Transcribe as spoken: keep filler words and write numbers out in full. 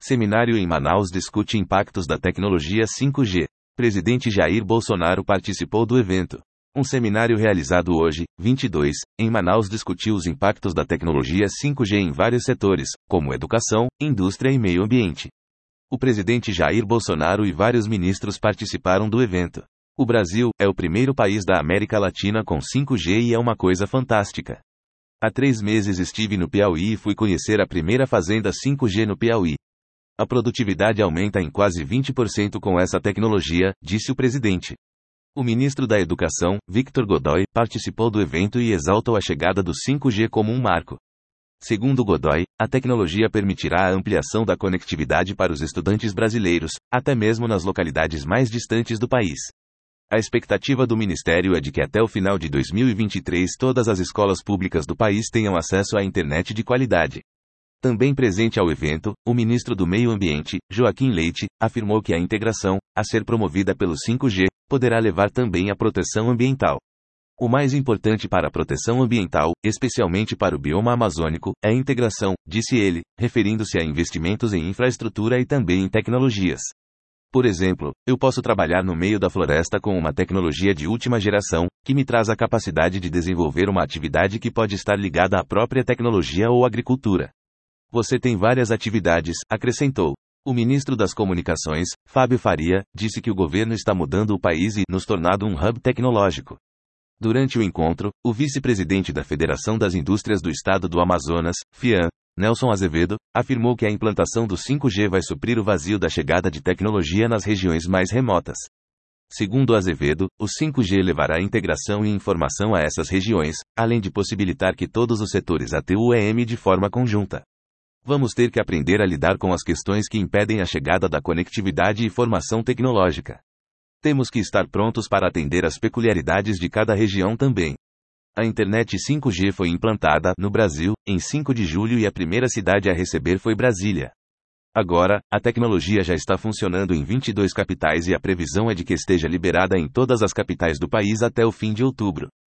Seminário em Manaus discute impactos da tecnologia cinco G. Presidente Jair Bolsonaro participou do evento. Um seminário realizado hoje, vinte e dois, em Manaus discutiu os impactos da tecnologia cinco G em vários setores, como educação, indústria e meio ambiente. O presidente Jair Bolsonaro e vários ministros participaram do evento. O Brasil é o primeiro país da América Latina com cinco G e é uma coisa fantástica. Há três meses estive no Piauí e fui conhecer a primeira fazenda cinco G no Piauí. A produtividade aumenta em quase vinte por cento com essa tecnologia, disse o presidente. O ministro da Educação, Victor Godoy, participou do evento e exaltou a chegada do cinco G como um marco. Segundo Godoy, a tecnologia permitirá a ampliação da conectividade para os estudantes brasileiros, até mesmo nas localidades mais distantes do país. A expectativa do Ministério é de que até o final de dois mil e vinte e três todas as escolas públicas do país tenham acesso à internet de qualidade. Também presente ao evento, o ministro do Meio Ambiente, Joaquim Leite, afirmou que a integração, a ser promovida pelo cinco G, poderá levar também à proteção ambiental. O mais importante para a proteção ambiental, especialmente para o bioma amazônico, é a integração, disse ele, referindo-se a investimentos em infraestrutura e também em tecnologias. Por exemplo, eu posso trabalhar no meio da floresta com uma tecnologia de última geração, que me traz a capacidade de desenvolver uma atividade que pode estar ligada à própria tecnologia ou agricultura. Você tem várias atividades, acrescentou. O ministro das Comunicações, Fábio Faria, disse que o governo está mudando o país e nos tornando um hub tecnológico. Durante o encontro, o vice-presidente da Federação das Indústrias do Estado do Amazonas, FIAM, Nelson Azevedo, afirmou que a implantação do cinco G vai suprir o vazio da chegada de tecnologia nas regiões mais remotas. Segundo Azevedo, o cinco G levará integração e informação a essas regiões, além de possibilitar que todos os setores atuem de forma conjunta. Vamos ter que aprender a lidar com as questões que impedem a chegada da conectividade e formação tecnológica. Temos que estar prontos para atender às peculiaridades de cada região também. A internet cinco G foi implantada no Brasil em cinco de julho e a primeira cidade a receber foi Brasília. Agora, a tecnologia já está funcionando em vinte e duas capitais e a previsão é de que esteja liberada em todas as capitais do país até o fim de outubro.